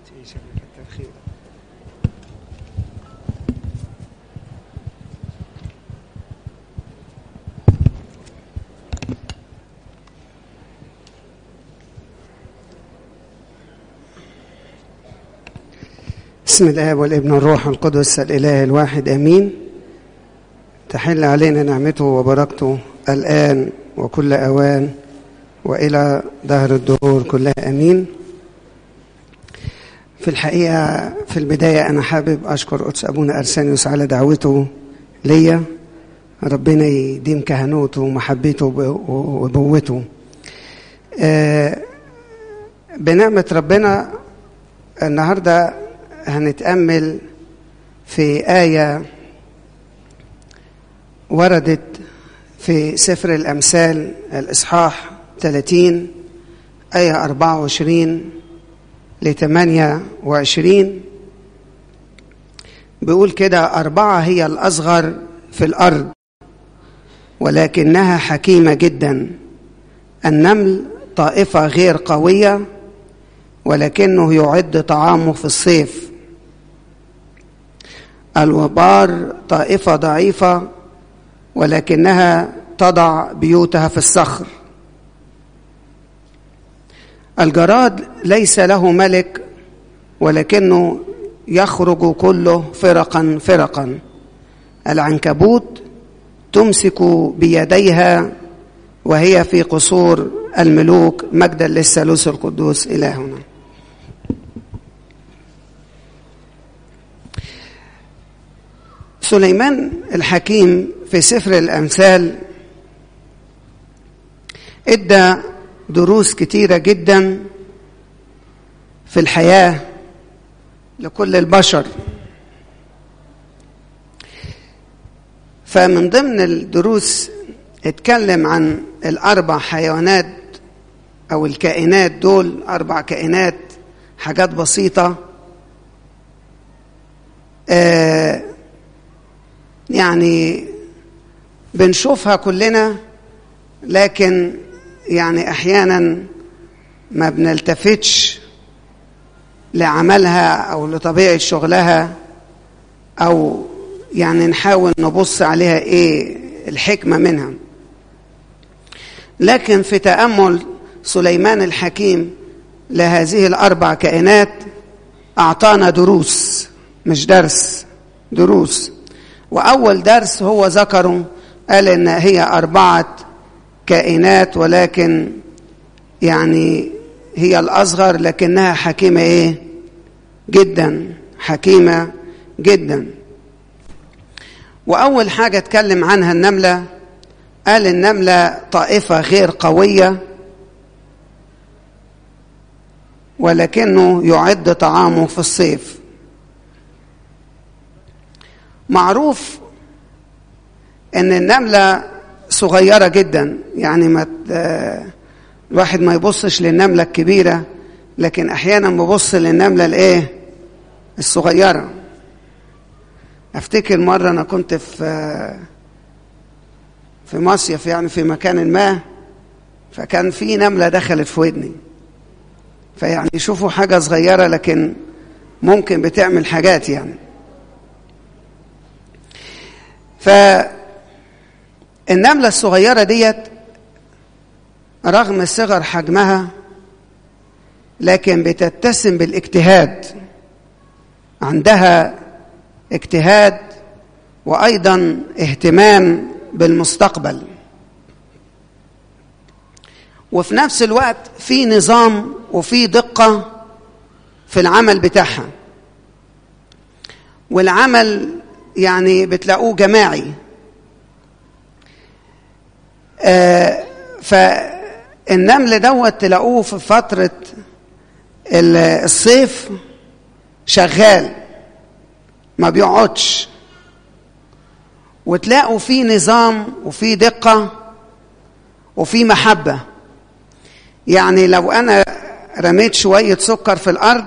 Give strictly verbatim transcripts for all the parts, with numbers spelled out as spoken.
بسم الله والابن والروح القدس الإله الواحد آمين. تحل علينا نعمته وبركته الآن وكل أوان وإلى دهر الدهور كلها آمين. في الحقيقة في البداية أنا حابب أشكر قدس أبونا أرسانيوس على دعوته ليا. ربنا يديم كهنوته ومحبته وبوته. بنعمة ربنا النهاردة هنتأمل في آية وردت في سفر الأمثال الإصحاح ثلاثين آية أربعة وعشرين لثمانية وعشرين. بيقول كده: أربعة هي الأصغر في الأرض ولكنها حكيمة جدا. النمل طائفة غير قوية ولكنه يعد طعامه في الصيف. الوبار طائفة ضعيفة ولكنها تضع بيوتها في الصخر. الجراد ليس له ملك ولكنه يخرج كله فرقا فرقا. العنكبوت تمسك بيديها وهي في قصور الملوك. مجدا للثالوث القدوس إلهنا. سليمان الحكيم في سفر الأمثال ادى دروس كتيرة جدا في الحياة لكل البشر. فمن ضمن الدروس اتكلم عن الأربع حيوانات أو الكائنات دول. أربع كائنات، حاجات بسيطة آه يعني بنشوفها كلنا، لكن يعني أحيانا ما بنلتفتش لعملها أو لطبيعة شغلها، أو يعني نحاول نبص عليها إيه الحكمة منها. لكن في تأمل سليمان الحكيم لهذه الأربع كائنات أعطانا دروس، مش درس، دروس. وأول درس هو ذكره، قال إن هي أربعة كائنات ولكن يعني هي الأصغر لكنها حكيمة إيه جدا، حكيمة جدا. وأول حاجة اتكلم عنها النملة. قال النملة طائفة غير قوية ولكنه يعد طعامه في الصيف. معروف ان النملة صغيرة جدا، يعني ما الواحد ما يبصش للنملة الكبيرة، لكن احيانا ببص للنملة الايه الصغيرة. افتكر مرة انا كنت في في مصيف، يعني في مكان ما، فكان في نملة دخلت في ودني. فيعني شوفوا حاجة صغيرة لكن ممكن بتعمل حاجات يعني. فالنملة الصغيرة ديت رغم صغر حجمها لكن بتتسم بالاجتهاد، عندها اجتهاد وأيضا اهتمام بالمستقبل، وفي نفس الوقت في نظام وفي دقة في العمل بتاعها. والعمل يعني بتلاقوه جماعي. آه فالنمل دوت تلاقوه في فترة الصيف شغال ما بيقعدش، وتلاقوا فيه نظام وفيه دقة وفيه محبة. يعني لو أنا رميت شوية سكر في الأرض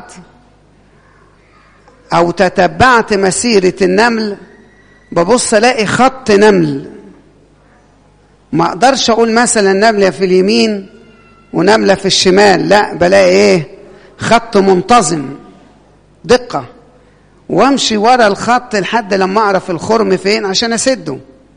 أو تتبعت مسيرة النمل ببص ألاقي خط نمل. ما أقدرش أقول مثلا نملة في اليمين ونملة في الشمال، لا، بلاقي إيه خط منتظم دقة، وامشي ورا الخط لحد لما اعرف الخرم فين عشان اسده.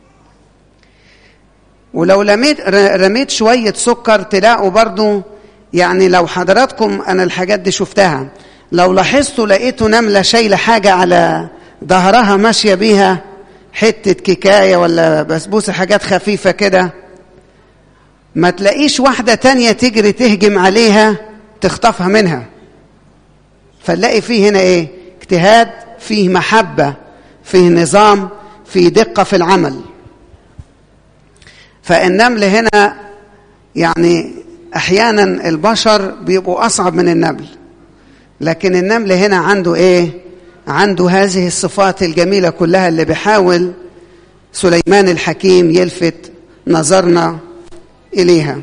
ولو رميت رميت شوية سكر تلاقوا برضو، يعني لو حضراتكم انا الحاجات دي شفتها، لو لاحظتوا لقيتوا نملة شايلة حاجة على ظهرها ماشية بيها، حتة كيكاية ولا بسبوسة، حاجات خفيفة كده، ما تلاقيش واحدة تانية تجري تهجم عليها تخطفها منها. فنلاقي فيه هنا ايه؟ اجتهاد، فيه محبة، فيه نظام، فيه دقة في العمل. فالنمل هنا يعني احيانا البشر بيبقوا اصعب من النمل، لكن النمل هنا عنده ايه؟ عنده هذه الصفات الجميلة كلها اللي بيحاول سليمان الحكيم يلفت نظرنا إليها.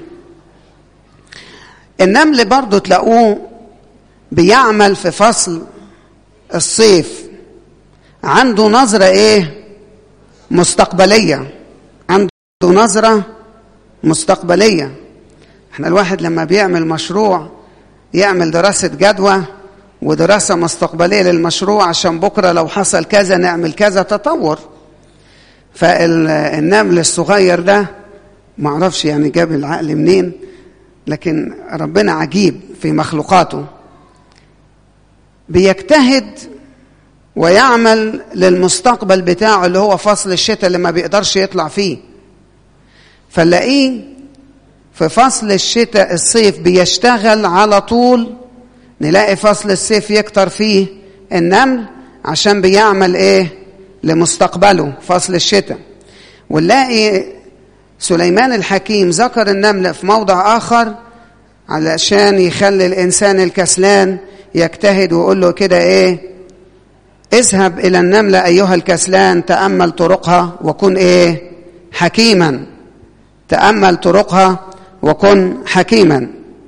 النمل برضو تلاقوه بيعمل في فصل الصيف، عنده نظرة ايه؟ مستقبلية، عنده نظرة مستقبلية. احنا الواحد لما بيعمل مشروع يعمل دراسة جدوى ودراسة مستقبلية للمشروع، عشان بكرة لو حصل كذا نعمل كذا، تطور. فالنمل الصغير ده معرفش يعني جاب العقل منين، لكن ربنا عجيب في مخلوقاته، بيجتهد ويعمل للمستقبل بتاعه اللي هو فصل الشتاء اللي ما بيقدرش يطلع فيه. فنلاقيه في فصل الشتاء الصيف بيشتغل على طول. نلاقي فصل الصيف يكتر فيه النمل عشان بيعمل ايه؟ لمستقبله فصل الشتاء. ونلاقي سليمان الحكيم ذكر النمل في موضع آخر علشان يخلي الإنسان الكسلان يجتهد، ويقول له كده ايه؟ اذهب إلى النملة أيها الكسلان، تأمل طرقها وكن ايه؟ حكيما. تأمل طرقها وكن حكيما.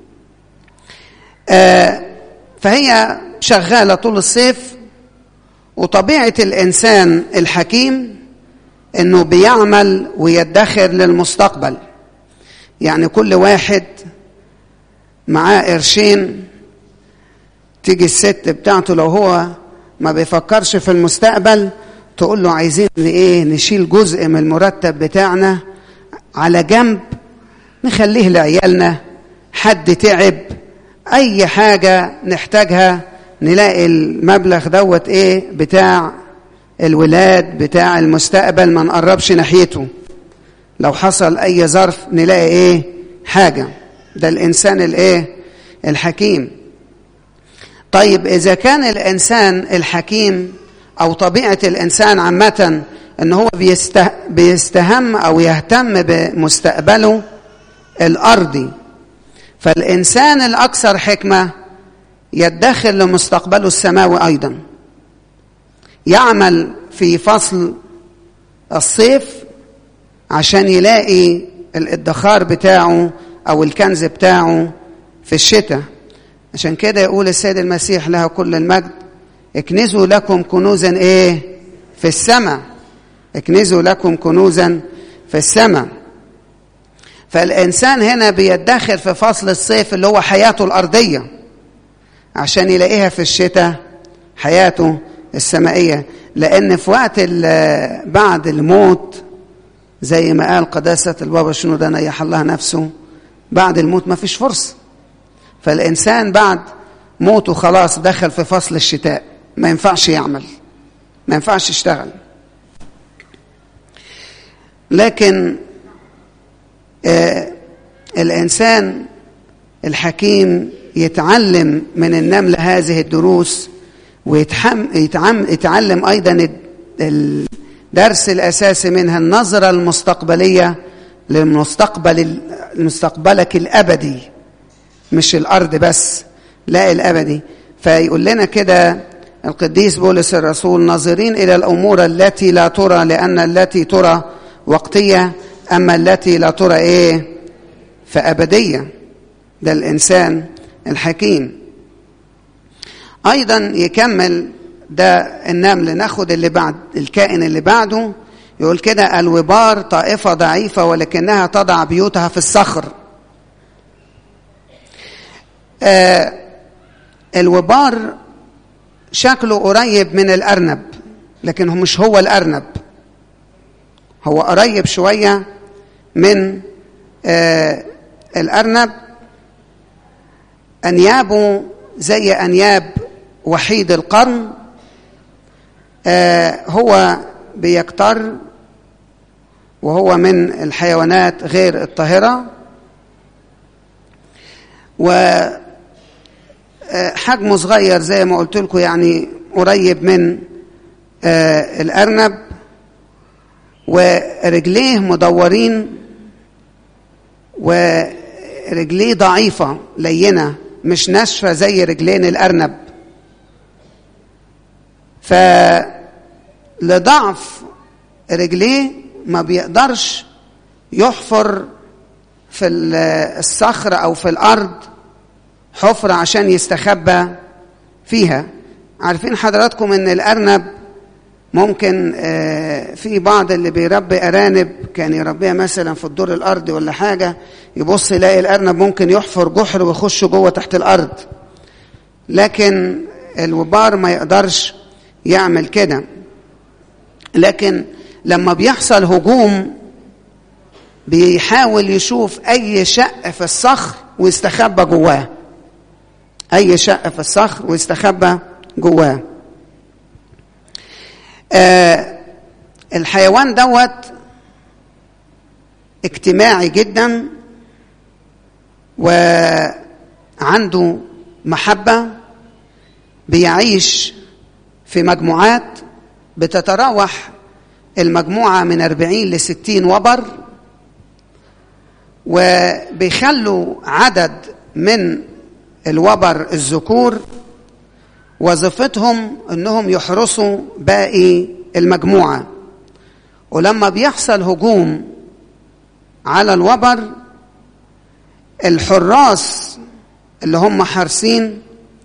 آه فهي شغالة طول الصيف. وطبيعة الإنسان الحكيم إنه بيعمل ويدخر للمستقبل. يعني كل واحد معاه قرشين، تيجي الست بتاعته لو هو ما بيفكرش في المستقبل تقول له عايزين ايه؟ نشيل جزء من المرتب بتاعنا على جنب نخليه لعيالنا، حد تعب، اي حاجة نحتاجها نلاقي المبلغ دوت ايه؟ بتاع الولاد، بتاع المستقبل، ما نقربش ناحيته. لو حصل اي ظرف نلاقي ايه؟ حاجة. ده الانسان الايه؟ الحكيم. طيب اذا كان الانسان الحكيم او طبيعة الانسان عامة ان هو بيسته... بيستهم او يهتم بمستقبله الارضي، فالانسان الاكثر حكمة يدخر لمستقبله السماوي ايضا. يعمل في فصل الصيف عشان يلاقي الادخار بتاعه او الكنز بتاعه في الشتاء. عشان كده يقول السيد المسيح له كل المجد: اكنزوا لكم كنوزا ايه؟ في السماء. اكنزوا لكم كنوزا في السماء. فالإنسان هنا بيدخر في فصل الصيف اللي هو حياته الأرضية عشان يلاقيها في الشتاء حياته السمائية. لأن في وقت بعد الموت زي ما قال قداسة البابا شنودة نيح الله نفسه، بعد الموت ما فيش فرصة. فالإنسان بعد موته خلاص دخل في فصل الشتاء، ما ينفعش يعمل، ما ينفعش يشتغل. لكن آه الإنسان الحكيم يتعلم من النملة هذه الدروس، ويتعلم أيضا الدرس الأساسي منها النظرة المستقبلية للمستقبل، المستقبلك الأبدي، مش الأرض بس، لا الأبدي. فيقول لنا كده القديس بولس الرسول: ناظرين إلى الأمور التي لا ترى، لأن التي ترى وقتية، أما التي لا ترى إيه؟ فأبدية. ده الإنسان الحكيم. أيضا يكمل ده النمل. ناخد اللي بعد، الكائن اللي بعده، يقول كده: الوبار طائفة ضعيفة ولكنها تضع بيوتها في الصخر. آه الوبار شكله قريب من الأرنب، لكن هو مش هو الأرنب، هو قريب شوية من آه الأرنب. أنيابه زي أنياب وحيد القرن، آه هو بيكتر وهو من الحيوانات غير الطاهرة، وحجمه صغير زي ما قلت لكم، يعني قريب من آه الأرنب، ورجليه مدورين ورجليه ضعيفة لينة مش ناشفة زي رجلين الأرنب. فلضعف رجليه ما بيقدرش يحفر في الصخر أو في الأرض حفرة عشان يستخبى فيها. عارفين حضراتكم ان الأرنب ممكن في بعض اللي بيربي أرانب كان يربيها مثلا في الدور الأرضي ولا حاجة، يبص يلاقي الأرنب ممكن يحفر جحر ويخش جوه تحت الأرض، لكن الوبار ما يقدرش يعمل كده. لكن لما بيحصل هجوم بيحاول يشوف أي شق في الصخر ويستخبى جواه، أي شق في الصخر ويستخبى جواه. آه الحيوان دوت اجتماعي جدا، وعنده محبة، بيعيش في مجموعات بتتراوح المجموعة من أربعين لستين وبر، وبيخلوا عدد من الوبر الذكور وظيفتهم انهم يحرسوا باقي المجموعة. ولما بيحصل هجوم على الوبر، الحراس اللي هم حارسين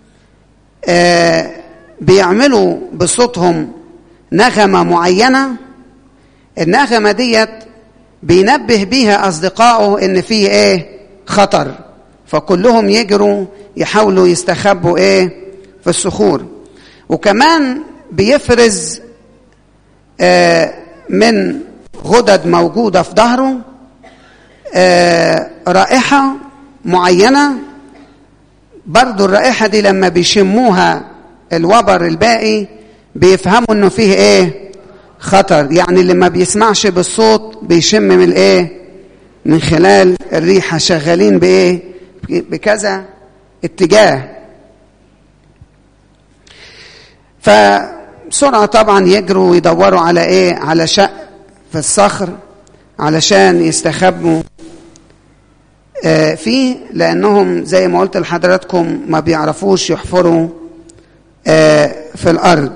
آه بيعملوا بصوتهم نغمة معينة، النغمة ديت بينبه بيها أصدقائه إن فيه إيه خطر، فكلهم يجروا يحاولوا يستخبوا إيه في الصخور. وكمان بيفرز آه من غدد موجودة في ظهره آه رائحة معينة، برضو الرائحة دي لما بيشموها الوبر الباقي بيفهموا إنه فيه إيه خطر. يعني اللي ما بيسمعش بالصوت بيشم من الايه من خلال الريحه، شغالين بايه بكذا اتجاه. فبسرعه طبعا يجروا ويدوروا على ايه على شق في الصخر علشان يستخبوا آه فيه، لانهم زي ما قلت لحضراتكم ما بيعرفوش يحفروا آه في الارض.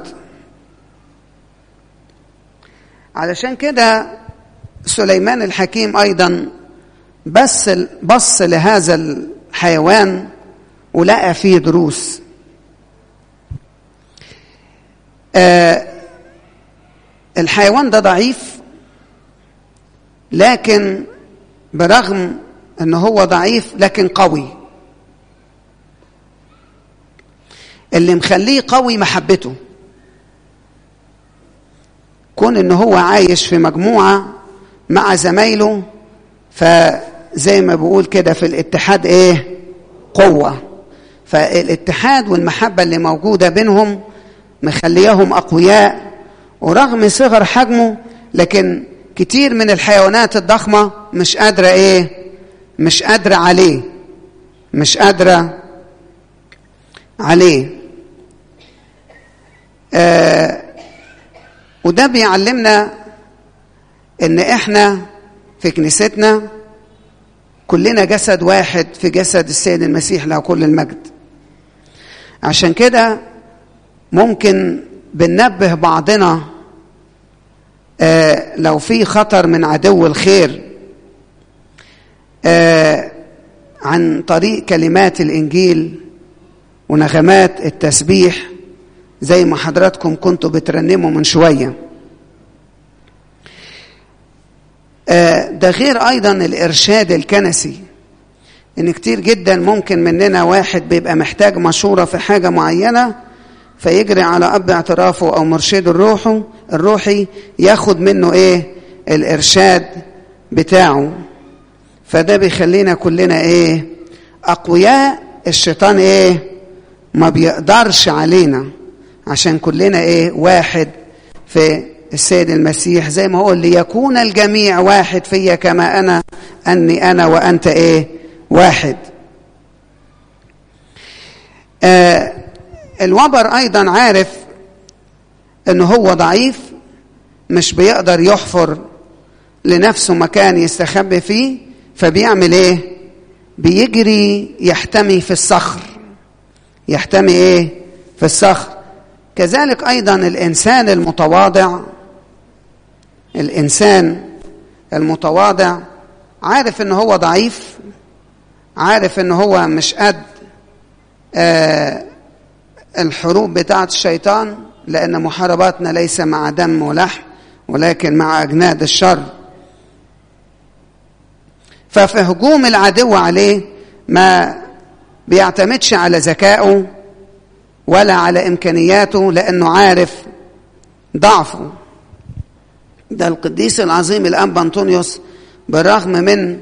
علشان كده سليمان الحكيم أيضا بس بص لهذا الحيوان ولقى فيه دروس. آه الحيوان ده ضعيف، لكن برغم أنه هو ضعيف لكن قوي. اللي مخليه قوي محبته، كون انه هو عايش في مجموعة مع زمايله، فزي ما بقول كده في الاتحاد ايه قوة. فالاتحاد والمحبة اللي موجودة بينهم مخليهم اقوياء، ورغم صغر حجمه لكن كتير من الحيوانات الضخمة مش قادرة ايه مش قادرة عليه مش قادرة عليه آه وده بيعلمنا ان احنا في كنيستنا كلنا جسد واحد في جسد السيد المسيح له كل المجد. عشان كده ممكن بننبه بعضنا آه لو في خطر من عدو الخير آه عن طريق كلمات الإنجيل ونغمات التسبيح زي ما حضراتكم كنتوا بترنموا من شوية. آه ده غير أيضا الإرشاد الكنسي، إن كتير جدا ممكن مننا واحد بيبقى محتاج مشورة في حاجة معينة، فيجري على أب اعترافه أو مرشد الروحي الروحي ياخد منه إيه الإرشاد بتاعه. فده بيخلينا كلنا إيه أقوياء. الشيطان إيه ما بيقدرش علينا، عشان كلنا إيه واحد في السيد المسيح، زي ما هو ليكون الجميع واحد فيا كما أنا أني أنا وأنت إيه واحد. آه الوبر أيضا عارف أنه هو ضعيف، مش بيقدر يحفر لنفسه مكان يستخبي فيه، فبيعمل إيه بيجري يحتمي في الصخر. يحتمي إيه في الصخر. كذلك أيضا الإنسان المتواضع، الإنسان المتواضع عارف أنه هو ضعيف، عارف أنه هو مش قد آه الحروب بتاعة الشيطان، لأن محارباتنا ليس مع دم ولحم ولكن مع أجناد الشر. ففي هجوم العدو عليه ما بيعتمدش على ذكائه ولا على إمكانياته، لأنه عارف ضعفه. ده القديس العظيم الأنبا أنطونيوس بالرغم من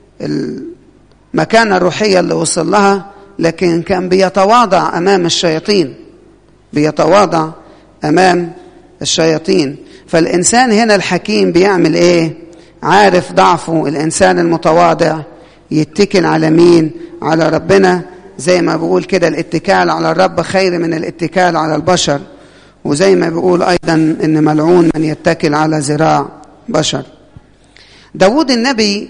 المكانة الروحية اللي وصل لها، لكن كان بيتواضع أمام الشياطين، بيتواضع أمام الشياطين. فالإنسان هنا الحكيم بيعمل إيه عارف ضعفه. الإنسان المتواضع يتكل على مين؟ على ربنا. زي ما بيقول كده الاتكال على الرب خير من الاتكال على البشر، وزي ما بيقول أيضا إن ملعون من يتكل على ذراع بشر. داود النبي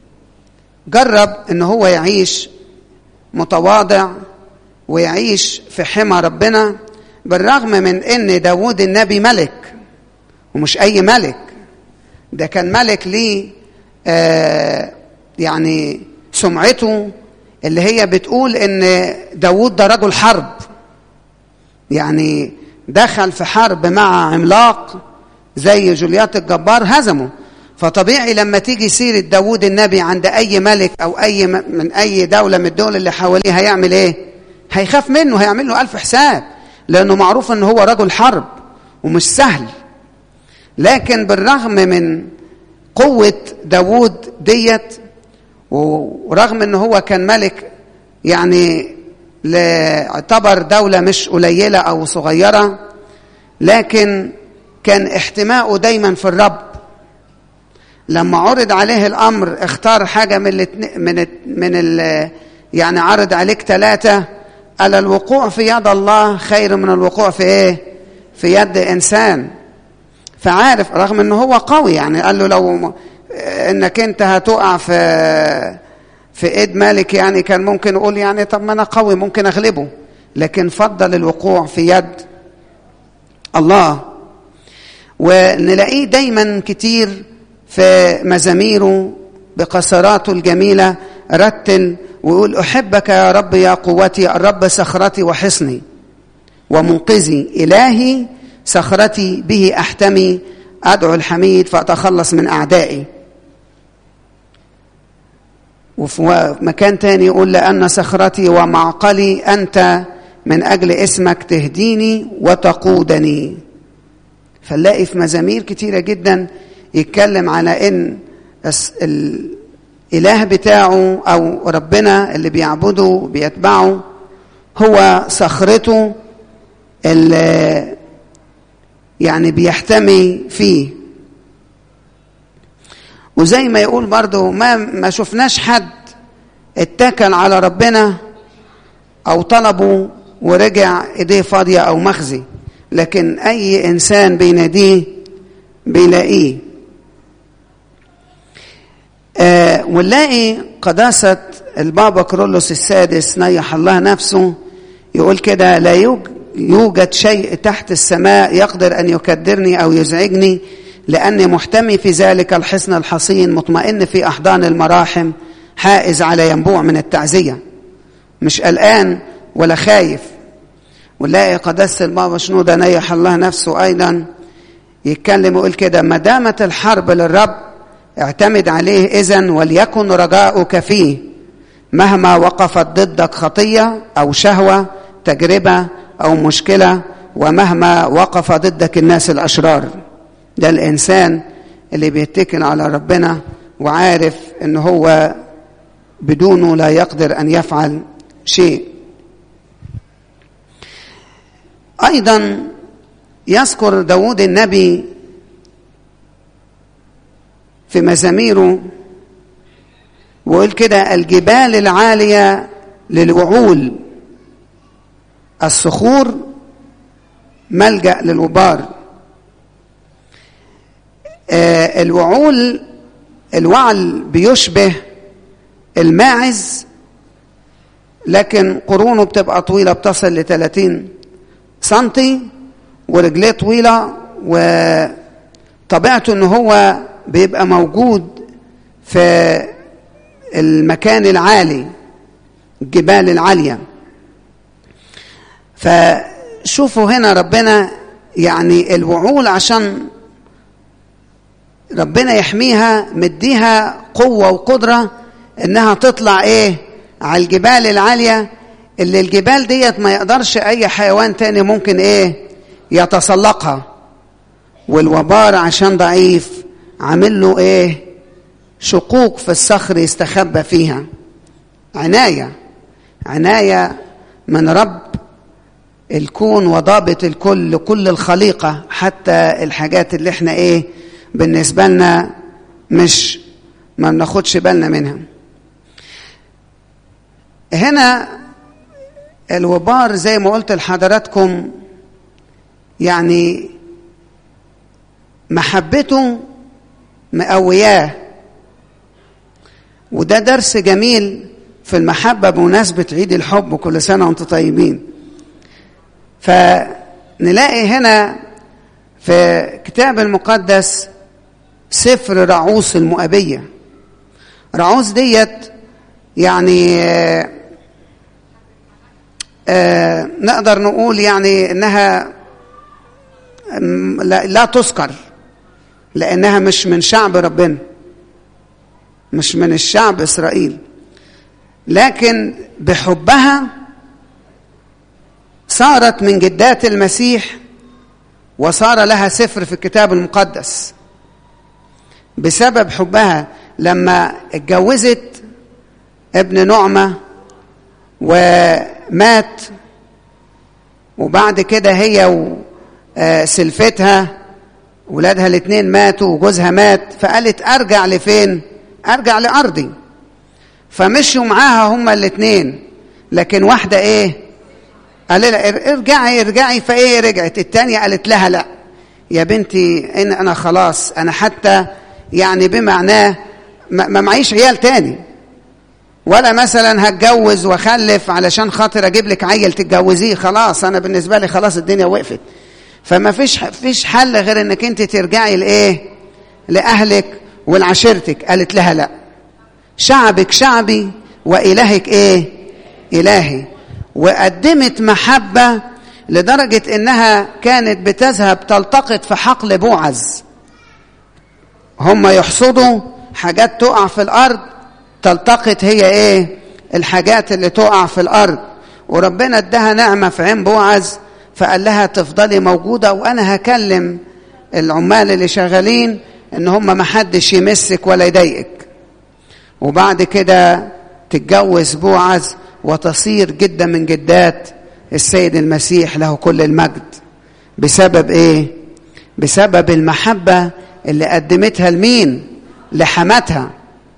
جرب إن هو يعيش متواضع ويعيش في حمى ربنا، بالرغم من إن داود النبي ملك، ومش أي ملك، ده كان ملك ليه آه يعني سمعته اللي هي بتقول إن داود ده رجل حرب، يعني دخل في حرب مع عملاق زي جوليات الجبار هزمه. فطبيعي لما تيجي سيرة داود النبي عند أي ملك أو أي من أي دولة من الدول اللي حواليه هيعمل إيه؟ هيخاف منه، هيعمل له ألف حساب، لأنه معروف أنه هو رجل حرب ومش سهل. لكن بالرغم من قوة داود ديت، ورغم أنه هو كان ملك يعني اعتبر دولة مش قليلة أو صغيرة، لكن كان احتماؤه دايما في الرب. لما عرض عليه الأمر اختار حاجة من الاتنين من ال من ال يعني عرض عليك ثلاثة، قال الوقوع في يد الله خير من الوقوع في ايه؟ في يد إنسان. فعارف رغم انه هو قوي، يعني قال له لو انك انت هتقع في في ايد مالك، يعني كان ممكن يقول يعني طب ما انا قوي ممكن اغلبه، لكن فضل الوقوع في يد الله. ونلاقيه دايما كتير في مزاميره بقصراته الجميلة رتل ويقول أحبك يا رب يا قوتي، الرب صخرتي وحصني ومنقذي، إلهي صخرتي به أحتمي، أدعو الحميد فأتخلص من أعدائي. وفي مكان تاني يقول لأن صخرتي ومعقلي أنت، من أجل اسمك تهديني وتقودني. فنلاقي في مزامير كتيرة جدا يتكلم على إن الإله بتاعه أو ربنا اللي بيعبده بيتبعه هو صخرته اللي يعني بيحتمي فيه. وزي ما يقول برضو ما ما شفناش حد اتكل على ربنا أو طلبه ورجع إيديه فاضية أو مخزي، لكن أي إنسان بيناديه بيلاقيه. آه ونلاقي قداسة البابا كرولوس السادس نيح الله نفسه يقول كده لا يوجد شيء تحت السماء يقدر أن يكدرني أو يزعجني، لأني محتمي في ذلك الحصن الحصين، مطمئن في أحضان المراحم، حائز على ينبوع من التعزية، مش قلقان ولا خايف. ونلاقي قداسة البابا شنودة نيح الله نفسه أيضا يتكلم ويقول كده ما دامت الحرب للرب اعتمد عليه إذن وليكن رجاؤك فيه، مهما وقفت ضدك خطية أو شهوة تجربة أو مشكلة ومهما وقف ضدك الناس الأشرار. ده الإنسان اللي بيتكل على ربنا وعارف إن هو بدونه لا يقدر أن يفعل شيء. أيضا يذكر داود النبي في مزاميره ويقول كده: الجبال العالية للوعول، الصخور ملجأ للوبار. آه الوعول، الوعل بيشبه الماعز، لكن قرونه بتبقى طويلة بتصل لثلاثين سنتي، ورجليه طويلة، وطبيعته ان هو بيبقى موجود في المكان العالي، الجبال العالية. فشوفوا هنا ربنا يعني الوعول عشان ربنا يحميها مديها قوة وقدرة انها تطلع ايه على الجبال العالية، اللي الجبال ديت ما يقدرش اي حيوان تاني ممكن ايه يتسلقها. والوبار عشان ضعيف عامل له ايه شقوق في الصخر يستخبى فيها. عناية عناية من رب الكون وضابط الكل لكل الخليقة، حتى الحاجات اللي احنا ايه بالنسبة لنا مش ما بناخدش بالنا منها. هنا الوبار زي ما قلت لحضراتكم يعني محبته مقوياه، وده درس جميل في المحبة بمناسبة عيد الحب، وكل سنة وانتم طيبين. فنلاقي هنا في كتاب المقدس سفر رعوس المؤبية. رعوس ديت يعني آه آه نقدر نقول يعني انها لا, لا تذكر، لانها مش من شعب ربنا، مش من الشعب إسرائيل، لكن بحبها صارت من جدات المسيح، وصار لها سفر في الكتاب المقدس بسبب حبها. لما اتجوزت ابن نعمة ومات، وبعد كده هي وسلفتها ولادها الاثنين ماتوا وجوزها مات، فقالت ارجع لفين؟ ارجع لأرضي. فمشوا معاها هما الاثنين، لكن واحدة ايه قال لها ارجعي ارجعي، فايه رجعت. الثانية قالت لها لا يا بنتي، ان انا خلاص انا حتى يعني بمعناه ما معيش عيال تاني، ولا مثلا هتجوز واخلف علشان خاطر اجيب لك عيل تتجوزيه، خلاص انا بالنسبة لي خلاص الدنيا وقفت. فما فيش فيش حل غير انك انت ترجعي لايه لاهلك ولعشيرتك. قالت لها لا، شعبك شعبي والهك ايه الهي. وقدمت محبة لدرجة انها كانت بتذهب تلتقط في حقل بوعز، هم يحصدوا حاجات تقع في الارض، تلتقط هي ايه الحاجات اللي تقع في الارض. وربنا ادها نعمة في عين بوعز، فقال لها تفضلي موجودة وانا هكلم العمال اللي شغالين ان هم ما حدش يمسك ولا يضايقك. وبعد كده تتجوز بوعز وتصير جدا من جدات السيد المسيح له كل المجد. بسبب ايه؟ بسبب المحبة اللي قدمتها لمين؟ لحماتها.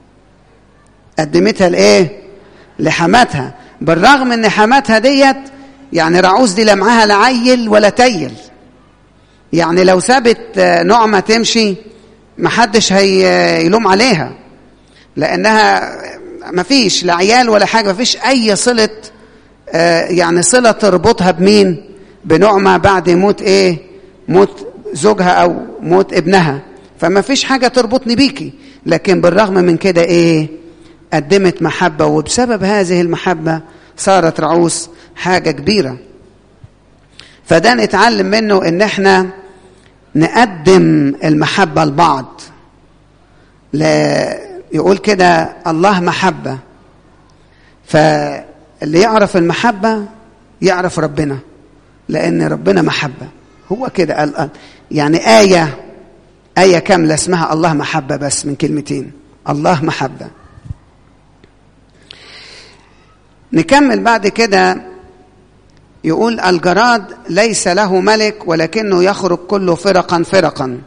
قدمتها لايه؟ لحماتها. بالرغم ان حماتها ديت يعني رعوس دي لا معاها لا عيل ولا تيل، يعني لو سابت نعمة تمشي محدش هيلوم عليها، لانها مفيش لا عيال ولا حاجة، مفيش اي صلة يعني صلة تربطها بمين؟ بنعمة بعد موت ايه؟ موت زوجها او موت ابنها، فما فيش حاجة تربطني بيكي. لكن بالرغم من كده ايه؟ قدمت محبة، وبسبب هذه المحبة صارت رعوس حاجة كبيرة. فده نتعلم منه ان احنا نقدم المحبة لبعض. لا يقول كده الله محبة، فاللي يعرف المحبة يعرف ربنا، لأن ربنا محبة. هو كده قال يعني آية آية كاملة اسمها الله محبة، بس من كلمتين الله محبة. نكمل بعد كده، يقول الجراد ليس له ملك ولكنه يخرج كله فرقا فرقا.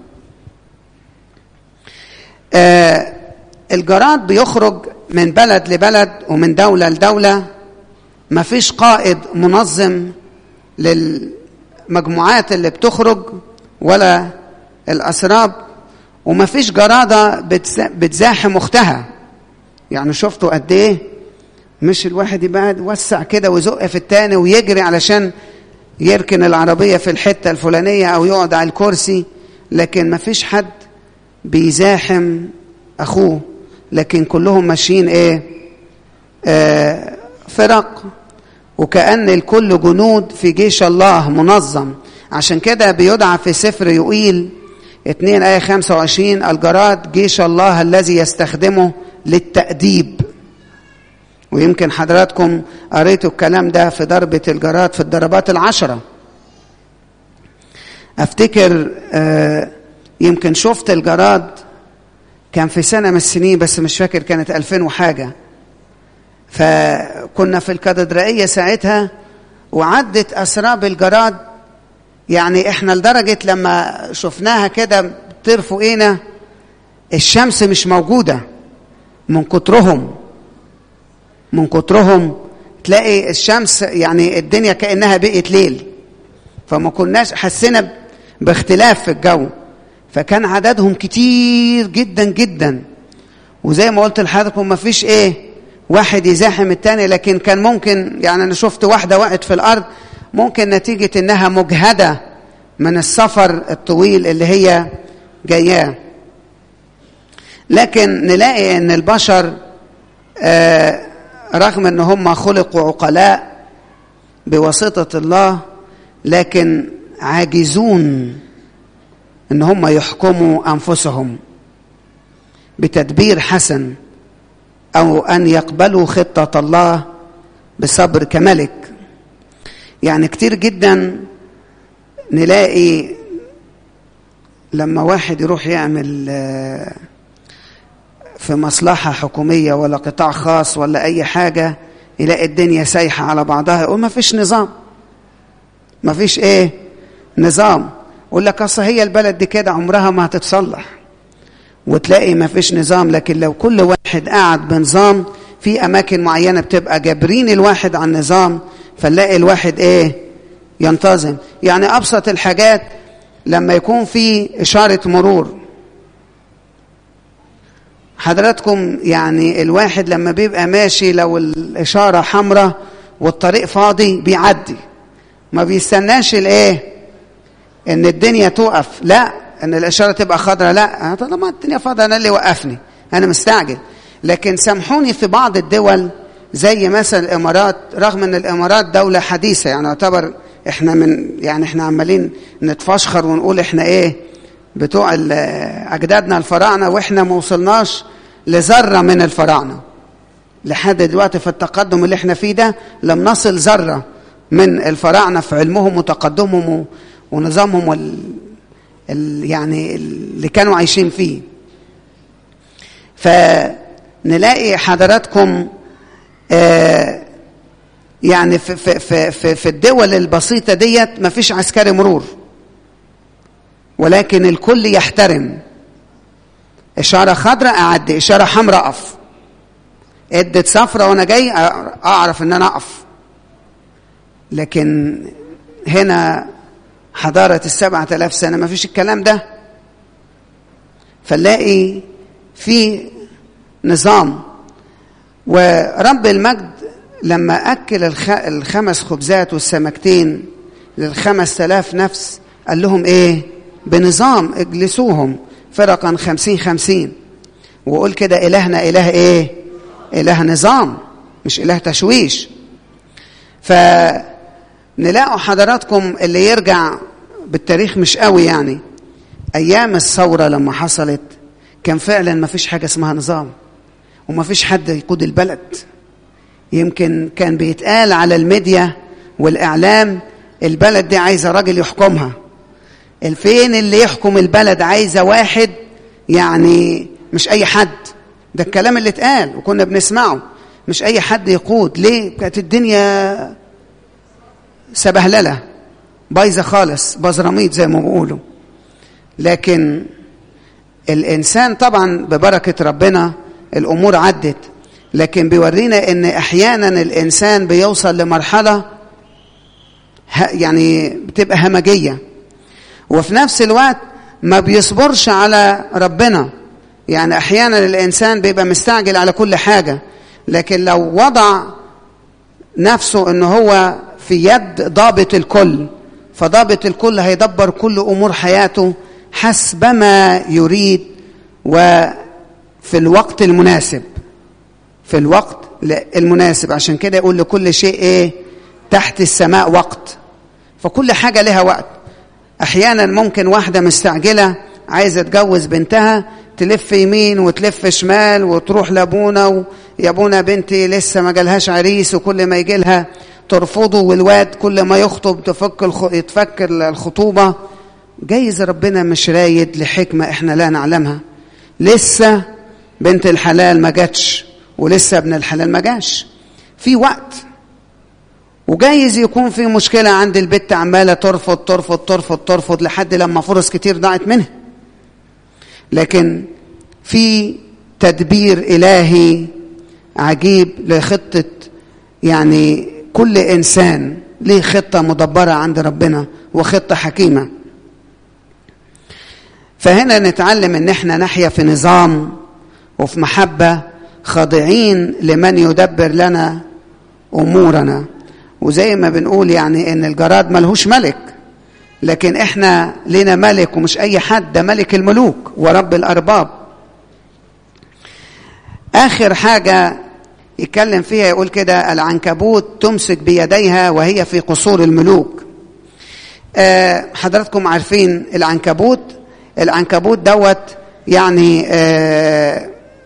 آه الجراد بيخرج من بلد لبلد ومن دولة لدولة، مفيش قائد منظم للمجموعات اللي بتخرج ولا الأسراب، ومفيش جرادة بتزاحم أختها. يعني شفتوا قد إيه؟ مش الواحد يبقى يوسع كده ويزق في التاني ويجري علشان يركن العربية في الحتة الفلانية أو يقعد على الكرسي، لكن مفيش حد بيزاحم أخوه، لكن كلهم ماشيين إيه؟ آه فرق، وكأن الكل جنود في جيش الله منظم. عشان كده بيدعى في سفر يوئيل اتنين آية خمسة وعشرين الجراد جيش الله الذي يستخدمه للتأديب. ويمكن حضراتكم قريتوا الكلام ده في ضربة الجراد في الضربات العشرة. افتكر آه يمكن شفت الجراد كان في سنة من السنين، بس مش فاكر كانت ألفين وحاجة، فكنا في الكاتدرائية ساعتها وعدت أسراب الجراد. يعني احنا لدرجة لما شفناها كده بتطير فوقينا الشمس مش موجودة من كترهم من كترهم تلاقي الشمس يعني الدنيا كأنها بقت ليل، فما كناش حسنا باختلاف في الجو. فكان عددهم كتير جدا جدا، وزي ما قلت لحضراتكم ما فيش ايه واحد يزاحم التاني، لكن كان ممكن يعني انا شفت واحدة وقعت في الارض ممكن نتيجة انها مجهدة من السفر الطويل اللي هي جاياه. لكن نلاقي ان البشر آه رغم ان هم خلقوا عقلاء بواسطة الله، لكن عاجزون ان هم يحكموا انفسهم بتدبير حسن او ان يقبلوا خطة الله بصبر كملك. يعني كتير جدا نلاقي لما واحد يروح يعمل في مصلحة حكومية ولا قطاع خاص ولا أي حاجة، يلاقي الدنيا سايحة على بعضها، يقول ما فيش نظام، ما فيش إيه نظام. يقول لك أصل هي البلد دي كده عمرها ما هتتصلح، وتلاقي ما فيش نظام. لكن لو كل واحد قاعد بنظام في أماكن معينة بتبقى جابرين الواحد عن نظام، فنلاقي الواحد إيه ينتظم. يعني أبسط الحاجات لما يكون في إشارة مرور، حضراتكم يعني الواحد لما بيبقى ماشي لو الإشارة حمراء والطريق فاضي بيعدي، ما بيستناش الايه ان الدنيا توقف، لا ان الإشارة تبقى خضراء، لا طالما الدنيا فاضية انا اللي وقفني، انا مستعجل. لكن سامحوني في بعض الدول زي مثلا الامارات، رغم ان الامارات دولة حديثة يعني يعتبر احنا من يعني احنا عمالين نتفشخر ونقول احنا ايه بتوع اجدادنا الفراعنه، واحنا ما وصلناش لذره من الفراعنه لحد دلوقتي. في التقدم اللي احنا فيه ده لم نصل ذره من الفراعنه في علمهم وتقدمهم ونظامهم وال... ال... يعني اللي كانوا عايشين فيه. فنلاقي حضراتكم آه يعني في في في في الدول البسيطه ديت ما فيش عسكري مرور، ولكن الكل يحترم. إشارة خضراء أعدي، إشارة حمراء أقف، ادت صفرة وأنا جاي أعرف إن أنا أقف. لكن هنا حضارة السبعة آلاف سنة ما فيش الكلام ده، فنلاقي في نظام. ورب المجد لما أكل الخمس خبزات والسمكتين للخمس آلاف نفس قال لهم إيه؟ بنظام اجلسوهم فرقا خمسين خمسين. وقول كده إلهنا إله إيه؟ إله نظام مش إله تشويش. فنلاقوا حضراتكم اللي يرجع بالتاريخ مش قوي يعني أيام الثورة لما حصلت كان فعلا ما فيش حاجة اسمها نظام وما فيش حد يقود البلد. يمكن كان بيتقال على الميديا والإعلام البلد دي عايزة راجل يحكمها. فين اللي يحكم البلد؟ عايزة واحد يعني مش أي حد. ده الكلام اللي اتقال وكنا بنسمعه، مش أي حد يقود. ليه؟ كانت الدنيا سبهللة بايظة خالص، بزراميط زي ما بيقولوا. لكن الإنسان طبعا ببركة ربنا الأمور عدت، لكن بيورينا إن أحيانا الإنسان بيوصل لمرحلة يعني بتبقى همجية، وفي نفس الوقت ما بيصبرش على ربنا. يعني أحيانا الإنسان بيبقى مستعجل على كل حاجة، لكن لو وضع نفسه إنه هو في يد ضابط الكل، فضابط الكل هيدبر كل أمور حياته حسبما يريد وفي الوقت المناسب. في الوقت المناسب. عشان كده يقول لكل شيء إيه؟ تحت السماء وقت. فكل حاجة لها وقت. أحيانا ممكن واحدة مستعجلة عايزة تجوز بنتها، تلف يمين وتلف شمال وتروح لابونا، يا ابونا بنتي لسه ما جالهاش عريس، وكل ما يجي لها ترفضه، والواد كل ما يخطب تفك الخ... يتفكر الخطوبة. جايز ربنا مش رايد لحكمة احنا لا نعلمها. لسه بنت الحلال ما جاتش، ولسه ابن الحلال ما جاش. في وقت. وجايز يكون في مشكلة عند البت عمالة ترفض ترفض ترفض ترفض لحد لما فرص كتير ضاعت منها. لكن في تدبير إلهي عجيب لخطة، يعني كل إنسان ليه خطة مدبرة عند ربنا وخطة حكيمة. فهنا نتعلم ان احنا نحيا في نظام وفي محبة، خاضعين لمن يدبر لنا أمورنا. وزي ما بنقول يعني ان الجراد ملهوش ملك، لكن احنا لنا ملك، ومش اي حد، ده ملك الملوك ورب الارباب. اخر حاجة يتكلم فيها يقول كده: العنكبوت تمسك بيديها وهي في قصور الملوك. أه حضراتكم عارفين العنكبوت العنكبوت دوت يعني أه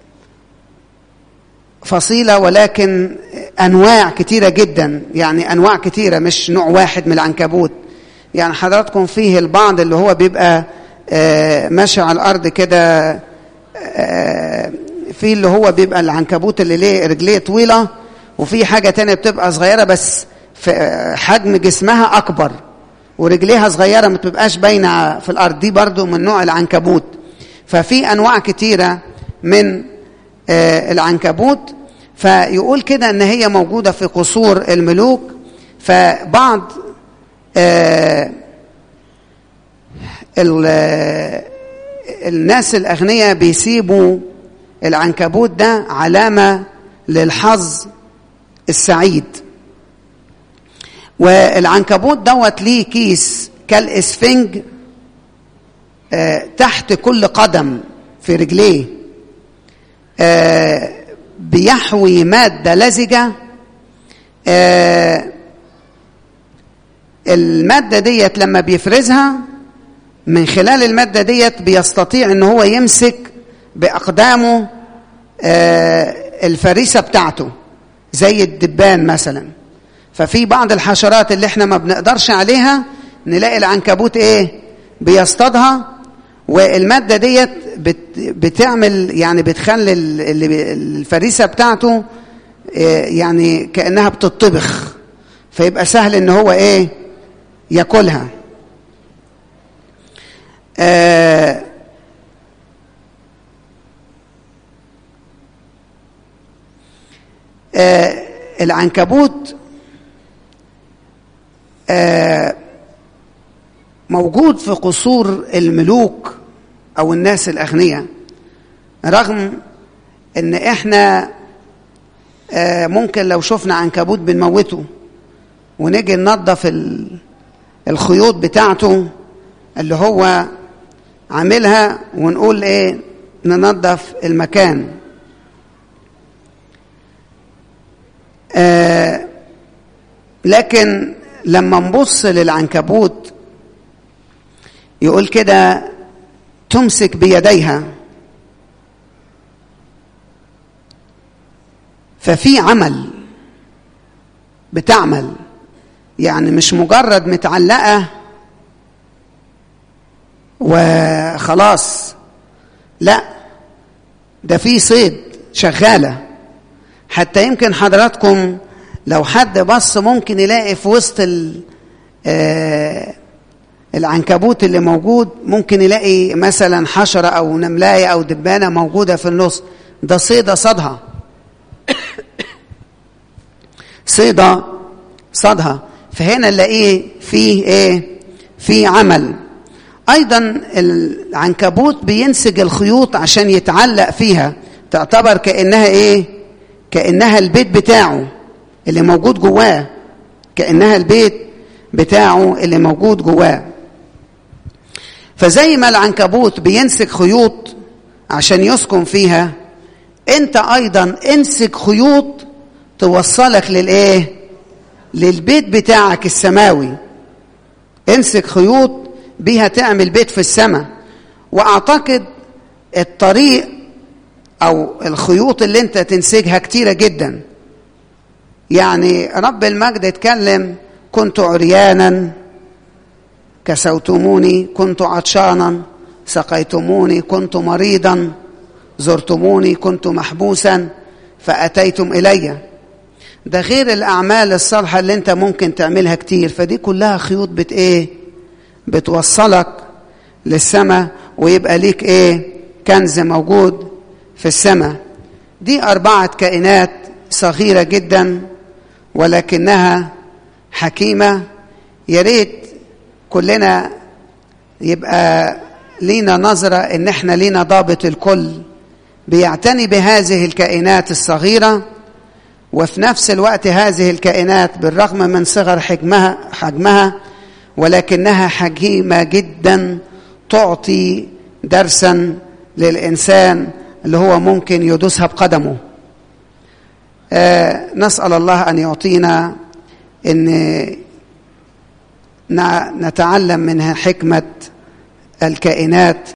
فصيلة، ولكن أنواع كتيرة جدا، يعني أنواع كتيرة مش نوع واحد من العنكبوت. يعني حضراتكم فيه البعض اللي هو بيبقى آه ماشي على الأرض كده، آه في اللي هو بيبقى العنكبوت اللي ليه رجليه طويلة، وفي حاجة تانية بتبقى صغيرة بس في حجم جسمها أكبر ورجليها صغيرة ما تبقاش باينة في الأرض. دي برضو من نوع العنكبوت. ففي أنواع كتيرة من آه العنكبوت. فيقول كده ان هي موجودة في قصور الملوك. فبعض آه الناس الأغنياء بيسيبوا العنكبوت ده علامة للحظ السعيد. والعنكبوت دوت ليه كيس كالإسفنج آه تحت كل قدم في رجليه، آه بيحوي مادة لزجة. آه المادة ديت لما بيفرزها، من خلال المادة ديت بيستطيع ان هو يمسك بأقدامه آه الفريسة بتاعته زي الدبان مثلا. ففي بعض الحشرات اللي احنا ما بنقدرش عليها نلاقي العنكبوت ايه بيصطادها، والمادة ديت بتعمل يعني بتخلي الفريسة بتاعته يعني كأنها بتطبخ، فيبقى سهل ان هو ايه ياكلها. آه آه العنكبوت آه موجود في قصور الملوك او الناس الاغنياء، رغم ان احنا آه ممكن لو شفنا عنكبوت بنموته ونيجي ننظف الخيوط بتاعته اللي هو عاملها ونقول ايه ننظف المكان. آه لكن لما نبص للعنكبوت يقول كده تمسك بيديها. ففي عمل بتعمل يعني مش مجرد متعلقة وخلاص، لا، ده في صيد شغالة. حتى يمكن حضراتكم لو حد بص ممكن يلاقي في وسط آه العنكبوت اللي موجود ممكن يلاقي مثلا حشرة أو نملاية أو دبانة موجودة في النص، ده صيدة صدها صيدة صدها. فهنا نلاقيه فيه ايه؟ في عمل. ايضا العنكبوت بينسج الخيوط عشان يتعلق فيها، تعتبر كأنها ايه؟ كأنها البيت بتاعه اللي موجود جواه، كأنها البيت بتاعه اللي موجود جواه. فزي ما العنكبوت بينسج خيوط عشان يسكن فيها، انت ايضا انسج خيوط توصلك للايه؟ للبيت بتاعك السماوي. امسك خيوط بيها تعمل بيت في السماء. واعتقد الطريق او الخيوط اللي انت تنسجها كتيرة جدا. يعني رب المجد اتكلم: كنت عريانا كسوتموني، كنت عطشانا سقيتموني، كنت مريضا زرتموني، كنت محبوسا فأتيتم إلي. ده غير الأعمال الصالحة اللي انت ممكن تعملها كتير. فدي كلها خيوط بت ايه؟ بتوصلك للسماء، ويبقى ليك ايه؟ كنز موجود في السماء. دي أربعة كائنات صغيرة جدا ولكنها حكيمة. يا ريت كلنا يبقى لينا نظرة ان احنا لينا ضابط الكل بيعتني بهذه الكائنات الصغيرة، وفي نفس الوقت هذه الكائنات بالرغم من صغر حجمها حجمها ولكنها حكيمة جدا، تعطي درسا للإنسان اللي هو ممكن يدوسها بقدمه. آه نسأل الله أن يعطينا أن نتعلم منها حكمة الكائنات